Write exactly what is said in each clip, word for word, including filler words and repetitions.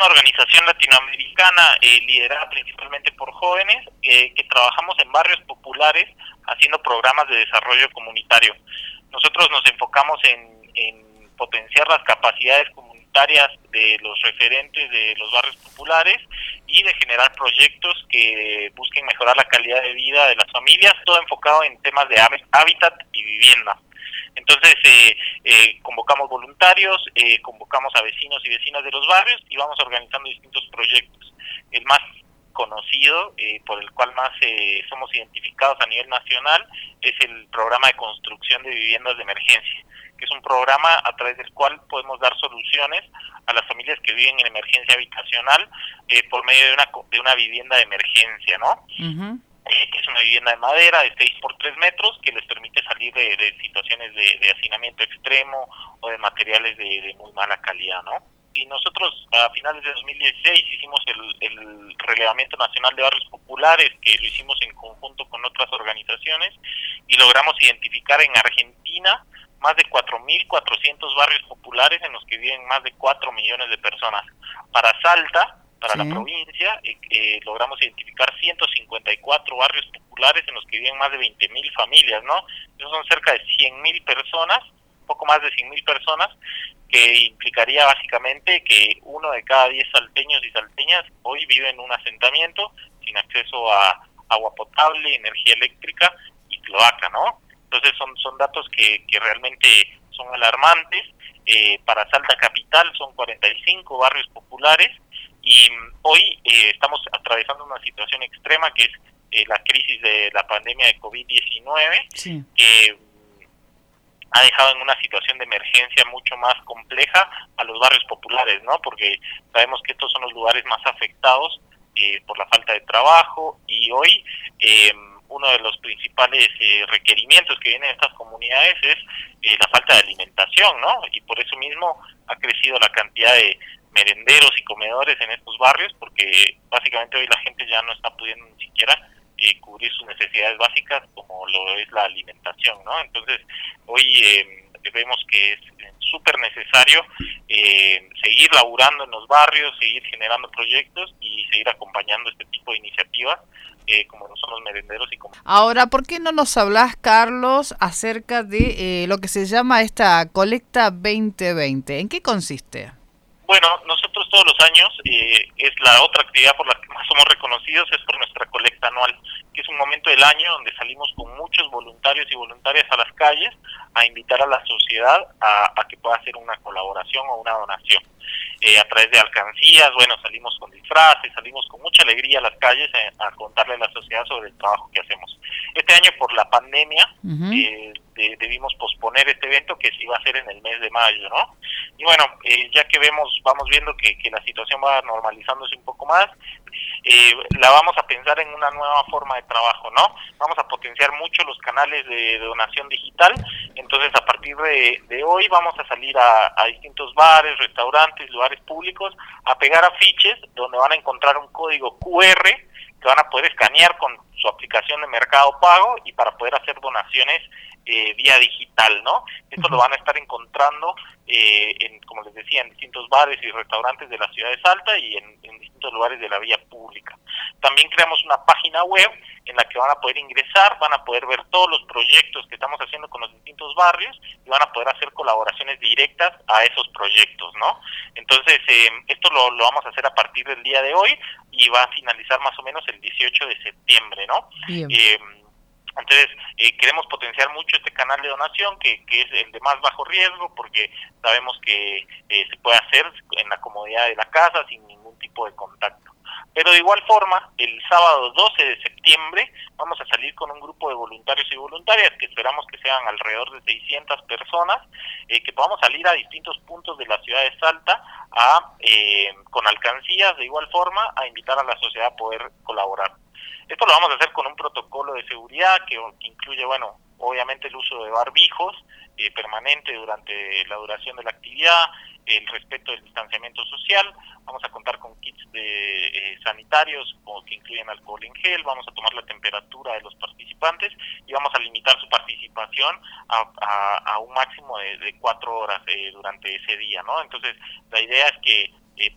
una organización latinoamericana eh, liderada principalmente por jóvenes eh, que trabajamos en barrios populares haciendo programas de desarrollo comunitario. Nosotros nos enfocamos en, en potenciar las capacidades comunitarias de los referentes de los barrios populares y de generar proyectos que busquen mejorar la calidad de vida de las familias, todo enfocado en temas de hábitat y vivienda. Entonces eh, eh, convocamos voluntarios, eh, convocamos a vecinos y vecinas de los barrios y vamos organizando distintos proyectos. El más conocido, eh, por el cual más eh, somos identificados a nivel nacional, es el programa de construcción de viviendas de emergencia, que es un programa a través del cual podemos dar soluciones a las familias que viven en emergencia habitacional eh, por medio de una de una vivienda de emergencia, ¿no? Uh-huh. Eh, que es una vivienda de madera de seis por tres metros que les permite salir de, de situaciones de, de hacinamiento extremo o de materiales de, de muy mala calidad, ¿no? Y nosotros a finales de dos mil dieciséis hicimos el, el relevamiento nacional de barrios populares, que lo hicimos en conjunto con otras organizaciones, y logramos identificar en Argentina más de cuatro mil cuatrocientos barrios populares en los que viven más de cuatro millones de personas. Para Salta, para sí. la provincia, eh, eh, logramos identificar ciento cincuenta y cuatro barrios populares en los que viven más de veinte mil familias, ¿no? Esos son cerca de cien mil personas, poco más de cien mil personas, que implicaría básicamente que uno de cada diez salteños y salteñas hoy vive en un asentamiento sin acceso a agua potable, energía eléctrica y cloaca, ¿no? Entonces son son datos que, que realmente son alarmantes. Eh, para Salta Capital son cuarenta y cinco barrios populares y hoy eh, estamos atravesando una situación extrema que es eh, la crisis de la pandemia de covid diecinueve, sí. que ha dejado en una situación de emergencia mucho más compleja a los barrios populares, ¿no? Porque sabemos que estos son los lugares más afectados eh, por la falta de trabajo y hoy eh, uno de los principales eh, requerimientos que vienen de estas comunidades es eh, la falta de alimentación, ¿no? Y por eso mismo ha crecido la cantidad de merenderos y comedores en estos barrios, porque básicamente hoy la gente ya no está pudiendo ni siquiera eh, cubrir sus necesidades básicas como lo es la alimentación, ¿no? Entonces hoy eh, vemos que es súper necesario eh, seguir laburando en los barrios, seguir generando proyectos y seguir acompañando este tipo de iniciativas eh, como son los merenderos y como... Ahora, ¿por qué no nos hablas, Carlos, acerca de eh, lo que se llama esta colecta veinte veinte? ¿En qué consiste? Bueno, nosotros todos los años, eh, es la otra actividad por la que más somos reconocidos, es por nuestra colecta anual, que es un momento del año donde salimos con muchos voluntarios y voluntarias a las calles a invitar a la sociedad a, a que pueda hacer una colaboración o una donación. Eh, a través de alcancías, bueno, salimos con disfraces, salimos con mucha alegría a las calles a, a contarle a la sociedad sobre el trabajo que hacemos. Este año, por la pandemia, uh-huh. eh, de, debimos posponer este evento que se iba a hacer en el mes de mayo, ¿no? Y bueno, eh, ya que vemos, vamos viendo que, que la situación va normalizándose un poco más, eh, la vamos a pensar en una nueva forma de trabajo, ¿no? Vamos a potenciar mucho los canales de, de donación digital. Entonces, a partir de, de hoy vamos a salir a, a distintos bares, restaurantes, lugares públicos, a pegar afiches donde van a encontrar un código cu erre que van a poder escanear con su aplicación de Mercado Pago y para poder hacer donaciones eh, vía digital, ¿no? Esto uh-huh. lo van a estar encontrando, eh, en, como les decía, en distintos bares y restaurantes de la ciudad de Salta y en, en distintos lugares de la vía pública. También creamos una página web en la que van a poder ingresar, van a poder ver todos los proyectos que estamos haciendo con los distintos barrios y van a poder hacer colaboraciones directas a esos proyectos, ¿no? Entonces, eh, esto lo, lo vamos a hacer a partir del día de hoy y va a finalizar más o menos el dieciocho de septiembre, ¿no? Bien. Eh, Entonces, eh, queremos potenciar mucho este canal de donación, que, que es el de más bajo riesgo, porque sabemos que eh, se puede hacer en la comodidad de la casa, sin ningún tipo de contacto. Pero de igual forma, el sábado doce de septiembre vamos a salir con un grupo de voluntarios y voluntarias, que esperamos que sean alrededor de seiscientas personas, eh, que podamos salir a distintos puntos de la ciudad de Salta, a eh, con alcancías de igual forma, a invitar a la sociedad a poder colaborar. Esto lo vamos a hacer con un protocolo de seguridad que, que incluye, bueno, obviamente el uso de barbijos eh, permanente durante la duración de la actividad, el respeto del distanciamiento social. Vamos a contar con kits de eh, sanitarios o que incluyen alcohol en gel. Vamos a tomar la temperatura de los participantes y vamos a limitar su participación a, a, a un máximo de, de cuatro horas eh, durante ese día, ¿no? Entonces, la idea es que eh,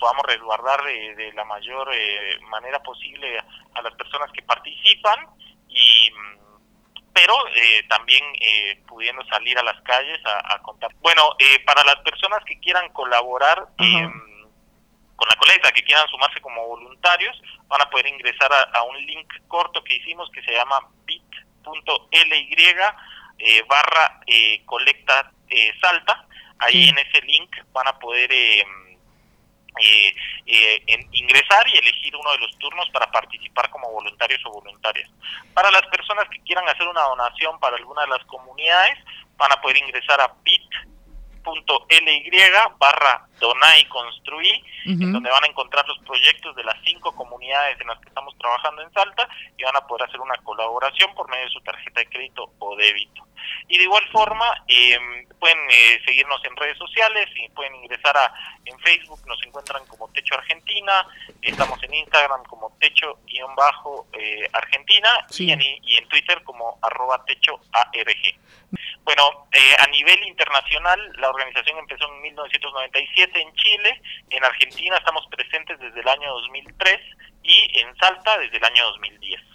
podamos resguardar de, de la mayor eh, manera posible a, a las personas que participan, y pero eh, también eh, pudiendo salir a las calles a, a contar. Bueno, eh, para las personas que quieran colaborar eh, con la colecta, que quieran sumarse como voluntarios, van a poder ingresar a, a un link corto que hicimos que se llama bit.ly eh, barra eh, colecta eh, Salta. Ahí sí. En ese link van a poder eh, eh, eh, en, ingresar y elegir uno de los turnos para participar como voluntarios o voluntarias. Para las personas que quieran hacer una donación para alguna de las comunidades, van a poder ingresar a bit.ly barra donar y construir, uh-huh. en donde van a encontrar los proyectos de las cinco comunidades en las que estamos trabajando en Salta, y van a poder hacer una colaboración por medio de su tarjeta de crédito o débito. Y de igual forma, eh, pueden eh, seguirnos en redes sociales, y pueden ingresar a en Facebook, nos encuentran como Techo Argentina, estamos en Instagram como Techo-Argentina, sí. y, en, y en Twitter como arroba Techo A R G. Bueno, eh, a nivel internacional, la organización empezó en mil novecientos noventa y siete en Chile, en Argentina estamos presentes desde el año dos mil tres y en Salta desde el año dos mil diez.